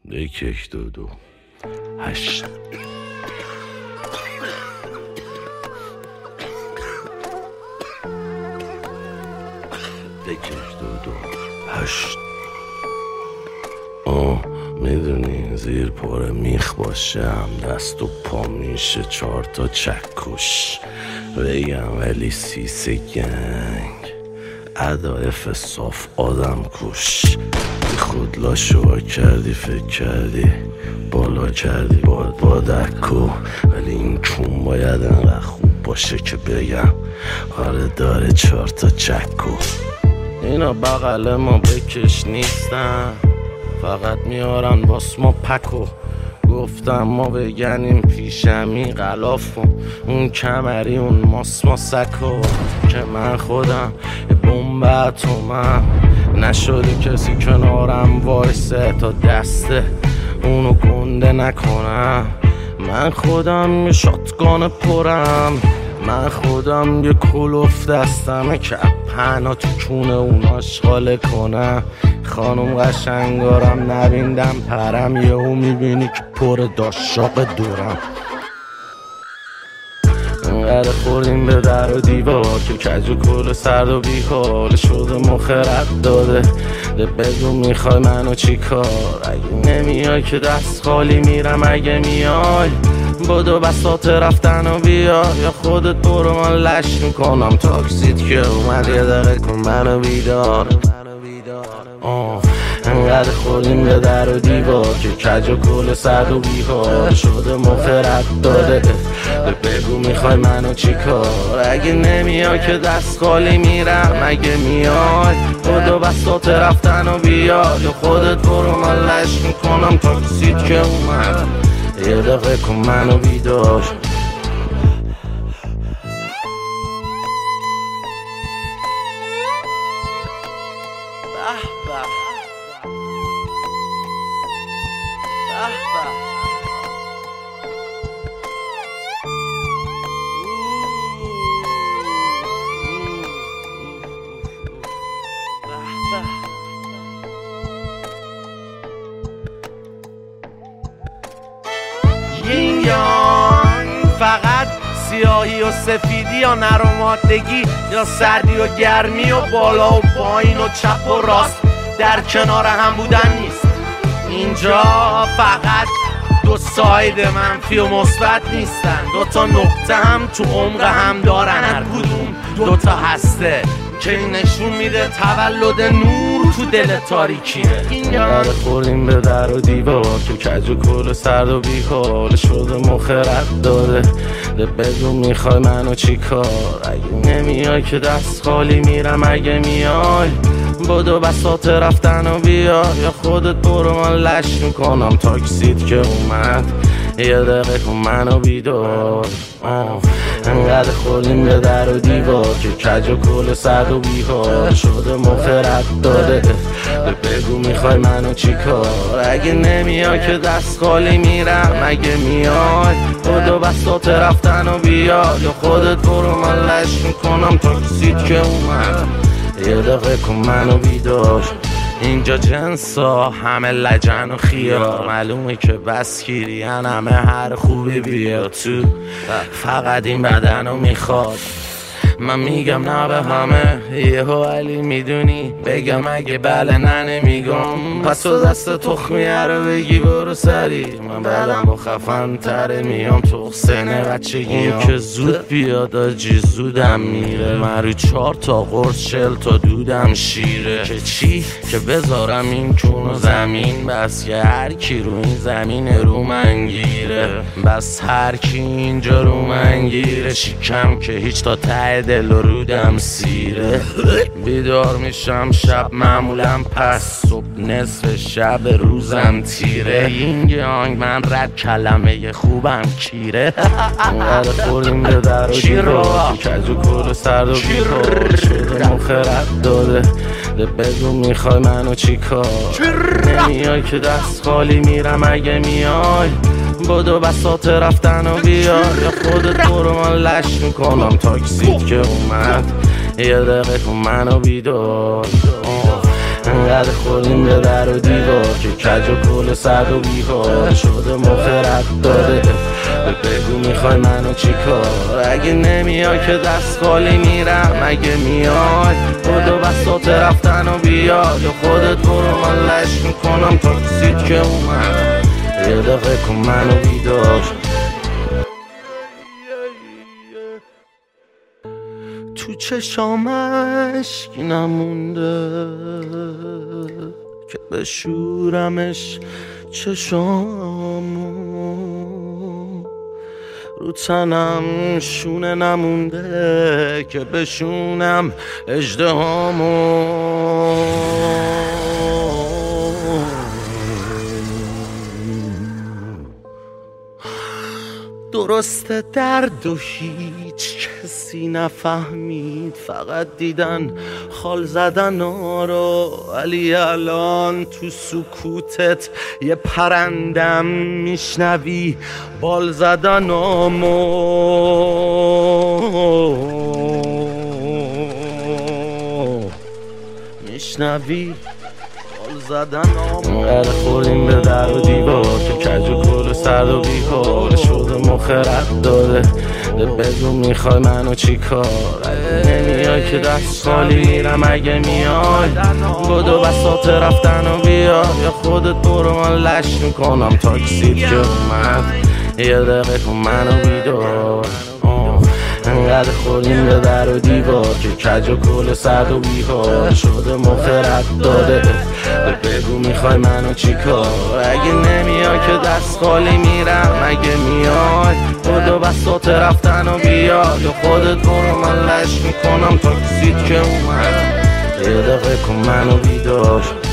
یک دو دو 8 یک دو دو 8 میدونی زیر پاره میخ باشم دست و پا میشه 4 تا چکش بگم ولی سیسه گنگ ادایف صاف آدم کش بی خود لاشوا کردی فکر کردی بالا کردی با دکو ولی این کون باید انقدر خوب باشه که بگم آره داره 4 تا چکو. اینا بغل ما بکش نیستن فقط میارن باس ما پکو گفتم ما بگنیم پیشمی غلاف اون کمری اون ماس سکو که من خودم بمب اتمم نشده کسی کنارم وایسه تا دسته اونو گنده نکنم. من خودم یه شاتگان پرم من خودم یه کلوف دستمه که پهنا تو کونه اوناش خاله کنم. خانم قشنگارم نبیندم پرم یهو میبینی که پر داشاق دورم. انقدر خوردیم به در و دیوار که کج و کل سرد و بیکار شده مخرد داده بگو میخوای منو چی کار اگه نمیای که دست خالی میرم اگه میای بدو بساط رفتن و بیا یا خودت برو من لش میکنم تاکسیت که اومد یه دقیقه کن منو بیدار. انقدر خوردیم به در و دیوار که کج و کل سرد و بیکار شده مخرد داده بگو میخوای منو چی کار اگه نمیای که دست خالی میرم اگه میای بدو بساط رفتن و بیا یا خودت برو من لش میکنم تاکسیت که اومد یه دقیقه کن منو بیدار. یین یانگ فقط سیاهی و سفیدی یا نرمادگی یا سردی و گرمی و بالا و پایین و چپ و راست در کنار هم بودن نیست. اینجا فقط دو ساید منفی و مثبت نیستن دو تا نقطه هم تو عمق هم دارن هر کدوم دو تا هسته که نشون میده تولد نور تو دل تاریکیه. انقدر خوردیم به در و دیوار که کج و کل سرد و بیکار شده مخرد داده بگو میخوای منو چی کار اگه نمیای که دست خالی میرم اگه میای بدو بساط رفتن و بیا یا خودت برو من لش میکنم تاکسیت که اومد یه دقیقه کن منو بیدار. انقدر خوردیم به در و دیوار که کج و کل سرد و بیکار شده مخرد داده بگو میخوای منو چی کار اگه نمیای که دست خالی میرم اگه میای بدو بساط رفتن و بیا یا خودت برو من لش میکنم تاکسیت که اومد یه دقیقه کن منو بیدار. اینجا جنسا همه لجن و خیار معلومه که بسکیرین همه هر خوبی بیاد تو فقط این بدنو میخواد. من میگم نه به همه یهو علی میدونی بگم اگه بله نه نمیگم پس تو دست تخمیه رو بگی برو سری من بعدم و خفن تره میام تو سنه بچگی که زود بیاد آجی زودم میره من رو 4 تا قرص 40 تا دودم شیره که چی که بذارم این کون و زمین بس که هر کی رو این زمین رو من گیره بس هر کی اینجا رو من گیره شیکم که هیچ تا ته دل و رودم سیره بیدار میشم شب معمولم پس صبح نصف شب روزم تیره یین یانگ من رد کلمه خوبم کیره. انقدر خوردیم به در و دیوار کج و کل سرد و بیکار شده مخرد داده بگو میخوای منو چی کار نمیای که دست خالی میرم اگه میای بدو بساط رفتن و بیا یا خودت برو من لش میکنم تاکسیت که اومد یه دقیقه کن منو بیدار. انقدر خوردیم به در و دیوار که کج و کل سرد و بیکار شده مخرت داده. بگو میخوای منو چی کار؟ اگه نمیای که دست خالی میرم، اگه میای خدا بساط رفتن و بیاد یا خودت برو من لش میکنم تاکسید که اومد. یه دقیقه کن منو بیدار. تو چشام اشک نمونده که بشورمش چشامو، رو تنم شونه نمونده که بشونم اژدهامو. درسته درد و هیچ کسی نفهمید، فقط دیدن خال زدن رو، ولی الان تو سکوتت یه پرندم میشنوی بال زدنامو. میشنوی انقدر خوردیم به در و دیوار که کج و کل سرد و بیکار شده مخرت داده. بگو میخوای منو چی کار؟ اگه نمیای که دست خالی میرم، اگه میای بدو بساط رفتن و بیاد یا خودت برو من لش میکنم تاکسید که اومد. یه دقیقه کن منو بیدار. انقدر خوردیم به در و دیوار که کج و کل سرد و بیکار شده مخرت داده. بگو میخوای منو چی کار؟ اگه نمیای که دست خالی میرم، اگه میای بدو بساط رفتن و بیاد یا خودت برو من لش میکنم تاکسید که اومد. یه دقیقه کن منو بیدار.